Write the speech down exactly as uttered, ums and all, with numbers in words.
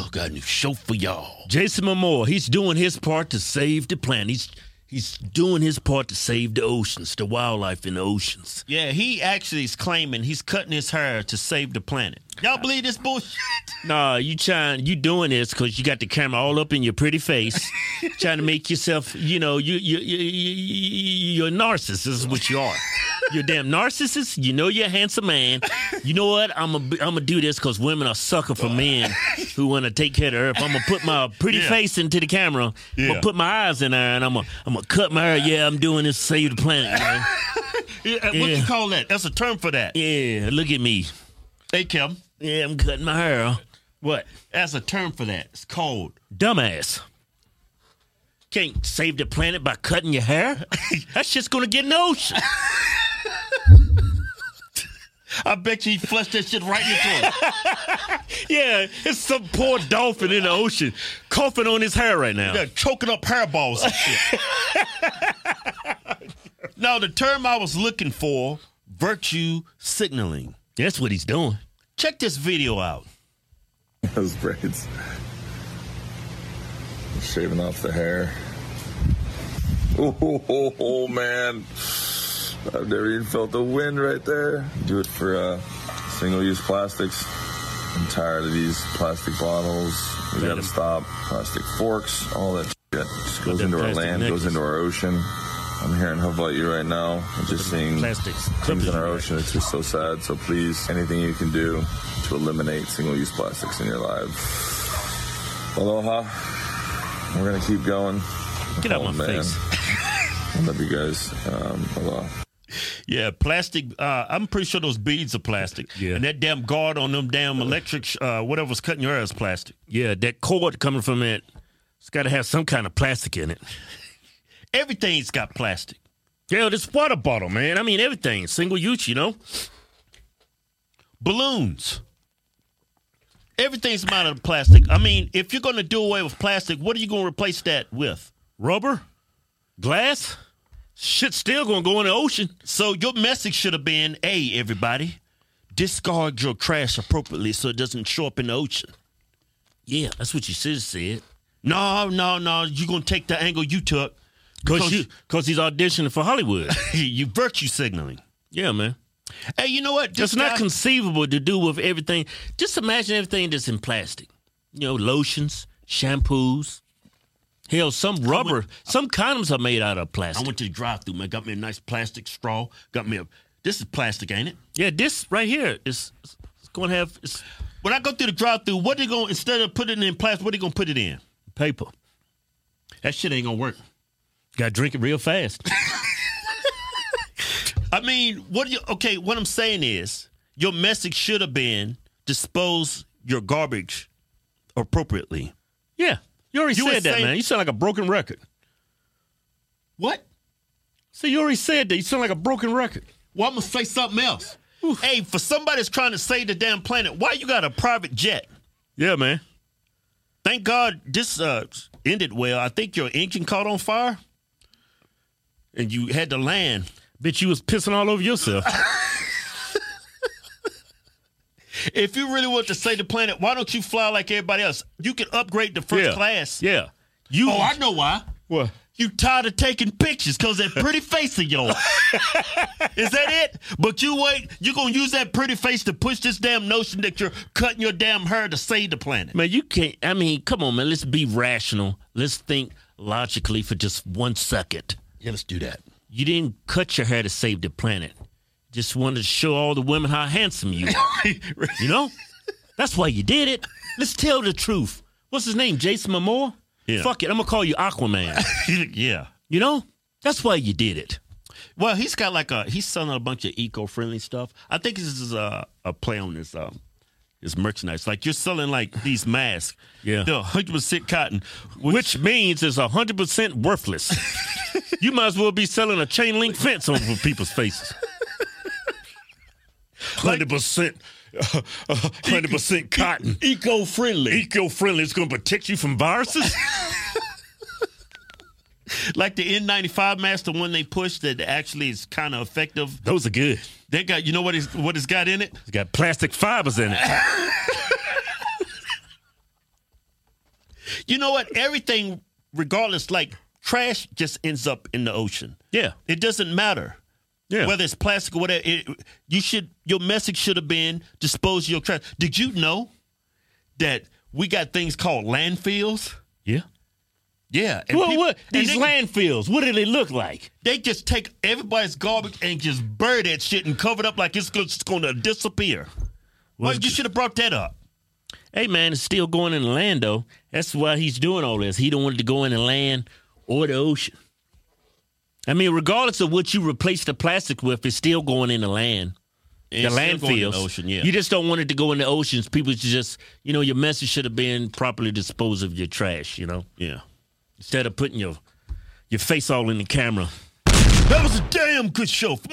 Oh, got a new show for y'all. Jason Momoa, he's doing his part to save the planet. He's he's doing his part to save the oceans, the wildlife in the oceans. Yeah, he actually is claiming he's cutting his hair to save the planet. Y'all believe this bullshit? Nah, you trying, you doing this because you got the camera all up in your pretty face, trying to make yourself, you know, you you you you you're a narcissist. Is what you are. You're a damn narcissist. You know you're a handsome man. You know what? I'm gonna I'm gonna do this because women are sucker for men who want to take care of the earth. I'm gonna put my pretty Yeah. face into the camera. Yeah. I'm gonna put my eyes in there, and I'm gonna I'm gonna cut my hair. Yeah, I'm doing this to save the planet. You know? Yeah, what Yeah. you call that? That's a term for that. Yeah, look at me. Hey, Kim. Yeah, I'm cutting my hair. What? That's a term for that. It's called Dumbass. Can't save the planet by cutting your hair. That shit's gonna get in the ocean. I bet you he flushed that shit right into him. Yeah, it's some poor dolphin in the ocean coughing on his hair right now. They're choking up hairballs and shit. Now, the term I was looking for, virtue signaling. That's what he's doing. Check this video out. Those braids. Shaving off the hair. Oh, oh, oh, oh, man. I've never even felt the wind right there. Do it for uh, single-use plastics. I'm tired of these plastic bottles. We gotta stop. Plastic forks, all that shit. Just goes them into our plastic land, necklaces. goes into our ocean. I'm hearing how about you right now. I'm just seeing Plastics. things in our Clippers. ocean. It's just so sad. So please, anything you can do to eliminate single-use plastics in your life. Aloha. We're gonna keep going. Get out Oh, my man. face. I love you guys. Um, aloha. Yeah, plastic. Uh, I'm pretty sure those beads are plastic. Yeah. And that damn guard on them damn electric, uh, whatever's cutting your hair is plastic. Yeah, that cord coming from it, it's got to have some kind of plastic in it. Everything's got plastic. Yeah, this water bottle, man. I mean, everything. Single use, you know? Balloons. Everything's made out of plastic. I mean, if you're going to do away with plastic, what are you going to replace that with? Rubber? Glass? Shit's still going to go in the ocean. So your message should have been, hey, everybody, discard your trash appropriately so it doesn't show up in the ocean. Yeah, that's what you should have said. No, no, no. You're going to take the angle you took. Because you, cause he's auditioning for Hollywood. you virtue signaling. Yeah, man. Hey, you know what? This It's not guy- conceivable to do with everything. Just imagine everything that's in plastic. You know, lotions, shampoos. Hell, some rubber, went- some condoms are made out of I plastic. went to the drive-thru, man. Got me a nice plastic straw. Got me a. This is plastic, ain't it? Yeah, this right here is it's going to have it's When I go through the drive-thru, what they going instead of putting it in plastic? What they gonna put it in? paper. That shit ain't gonna work. Got to drink it real fast. I mean, what do you? Okay, what I'm saying is, your message should have been dispose your garbage appropriately. Yeah, you already You were said that, saying- man. You sound like a broken record. What? See, you already said that. You sound like a broken record. Well, I'm gonna say something else. Hey, for somebody that's trying to save the damn planet, why you got a private jet? Yeah, man. Thank God this uh, ended well. I think your engine caught on fire, and you had to land. Bitch, you was pissing all over yourself. If you really want to save the planet, why don't you fly like everybody else? You can upgrade to first yeah. class. Yeah. You. Oh, I know why. What? You tired of taking pictures because that pretty face of yours. Is that it? But you wait, you're going to use that pretty face to push this damn notion that you're cutting your damn hair to save the planet. Man, you can't. I mean, come on, man. Let's be rational. Let's think logically for just one second. Yeah, let's do that. You didn't cut your hair to save the planet. Just wanted to show all the women how handsome you are. You know? That's why you did it. Let's tell the truth. What's his name? Jason Momoa? Yeah. Fuck it. I'm going to call you Aquaman. Yeah. You know? That's why you did it. Well, he's got like a, he's selling a bunch of eco-friendly stuff. I think this is a, a play on this, um, his merchandise. Like you're selling like these masks. Yeah. They're one hundred percent cotton. Which means it's one hundred percent worthless. You might as well be selling a chain link fence over people's faces. one hundred percent. Uh, uh, one hundred percent cotton. Eco-friendly. Eco-friendly. It's going to protect you from viruses? Like the N ninety-five mask, the one they pushed that actually is kind of effective. Those are good. They got, you know what it's, what it's got in it? It's got plastic fibers in it. You know what? Everything, regardless, like trash just ends up in the ocean. Yeah. It doesn't matter. Yeah. Whether it's plastic or whatever. It, you should. Your message should have been dispose of your trash. Did you know that we got things called landfills? Yeah. Yeah. And Well, people- what? and These they, landfills, what do they look like? they just take everybody's garbage and just bury that shit and cover it up like it's going to disappear. Well, you should have brought that up. Hey, man, it's still going in the land, though. That's why he's doing all this. He don't want it to go in the land or the ocean. I mean, regardless of what you replace the plastic with, it's still going in the land. The It's still going in landfills. the ocean, yeah. You just don't want it to go in the oceans. People should just, you know, your message should have been properly dispose of your trash, you know? Yeah. Instead of putting your your face all in the camera. That was a damn good show.